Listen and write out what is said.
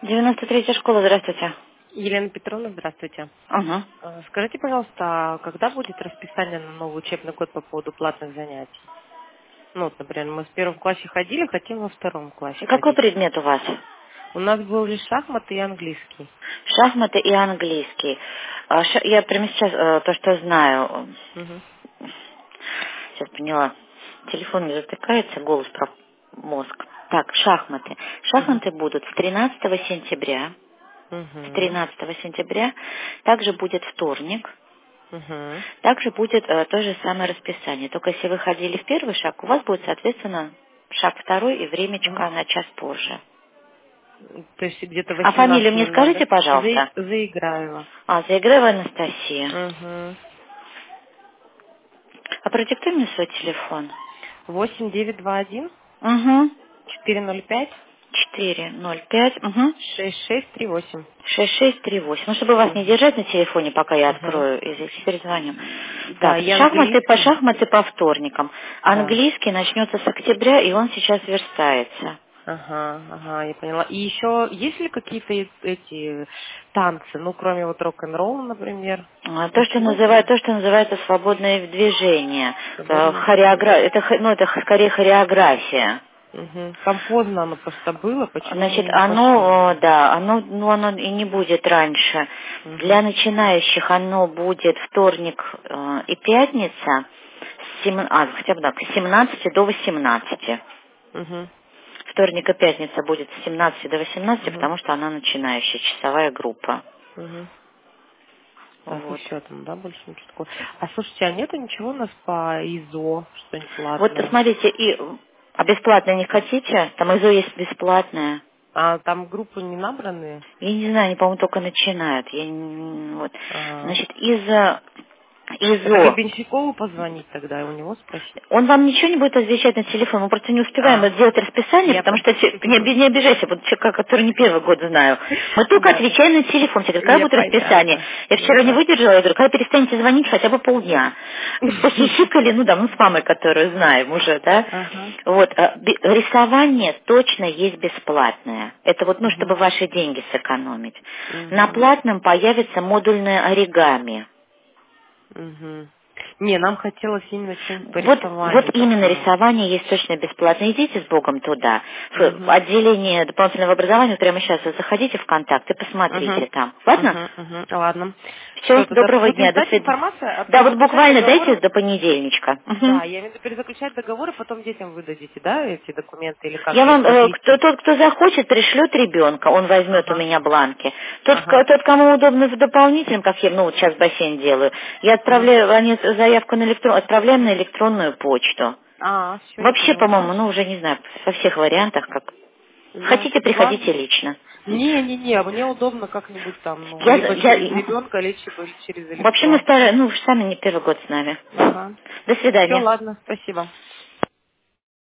93-я школа, здравствуйте. Елена Петровна, здравствуйте. Ага. Скажите, пожалуйста, а когда будет расписание на новый учебный год по поводу платных занятий? Ну, вот, например, мы в первом классе ходили, хотим во втором классе Какой ходить. предмет у вас? У нас был лишь шахматы и английский. Шахматы и английский. Я прямо сейчас то, что знаю. Мгм. Сейчас поняла. Телефон не затыкается, голос про мозг. Так, шахматы. Мгм. Шахматы будут с 13 сентября. С Мгм. 13 сентября. Также будет вторник. Мгм. Также будет то же самое расписание. Только если вы ходили в первый шаг, у вас будет, соответственно, шаг второй и времечко Мгм. на час позже. То есть где-то А фамилию мне 18:00, скажите, да? пожалуйста? Заиграева. Заигрывая Анастасия. Угу. А продиктуй мне свой телефон. 8921 Угу. 405 405. Угу. 6638. 6638. Ну, чтобы вас не Угу. держать на телефоне, пока я Угу. открою, и здесь перезвоню. Да, Так, и английский. шахматы по вторникам. Да. Английский начнется с октября, и он сейчас верстается. Ага, ага, я поняла. И еще есть ли какие-то эти танцы, ну, кроме вот рок-н-ролла, например? Ничего? То, что называется свободное движение. Свободное движение. Это скорее хореография. Угу. Там поздно оно просто было, почему мы Значит, не пошли? оно и не будет раньше. Для Угу. начинающих оно будет вторник и пятница, хотя бы так, с 17 до 18. Угу. Вторник и пятница будет с 17 до 18, Угу. потому что она начинающая, часовая группа. Угу. Так, и Вот. все там, да, больше ничего такого. А слушайте, а нету ничего у нас по ИЗО, что-нибудь Вот платное? посмотрите, а бесплатное не хотите? Там ИЗО есть бесплатное. А там группы не набранные? Я не знаю, они, по-моему, только начинают. Вот. А, Значит, ИЗО. это Гребенщикову позвонить тогда и у него спросить? Он вам ничего не будет отвечать на телефон, мы просто не успеваем А, сделать расписание, я потому что поняла. не обижайся, вот человека, который не первый год знаю. Мы только Да, да. отвечаем на телефон. Все говорят, когда будет расписание? Понятно. Я Ну вчера не да. выдержала, я говорю, когда перестанете звонить хотя бы полдня. Похихикали, с мамой, которую знаем уже, да. Ага. Вот, рисование точно есть бесплатное. Это вот, чтобы Мгм. ваши деньги сэкономить. На Мгм. платном появится модульное оригами. Мгм. Не, нам хотелось именно что-нибудь по Вот рисованию именно такое. рисование есть точно бесплатно. Идите с Богом туда. В Угу. отделение дополнительного образования, вот прямо сейчас вы заходите в контакт и Угу. посмотрите там. Ладно? Угу. Угу. Ладно. Все, Все, тогда доброго будет дня, до ждать свидания. информация, а Да, вот перезаключать буквально дайте договор. до понедельничка. Мгм. Да, я имею в виду перезаключать договор, и потом детям выдадите, да, эти документы, или как, Я или вам, по английски. тот, кто захочет, пришлет ребенка, он возьмет у Ага. меня бланки. Ага. Тот, кому удобно в дополнительном, как я, вот сейчас бассейн делаю, я Угу. отправляю, заявку отправляем на электронную почту. Все, я Вообще, поняла, по-моему, хорошо. уже не знаю, во всех вариантах, как. Хотите, Ясно. приходите Ладно. лично. Не, мне удобно как-нибудь там, ну, Я, либо через я, ребенка, либо через вообще мы электронку. вы же сами не первый год с нами. Ага. До Все, свидания. ладно, спасибо.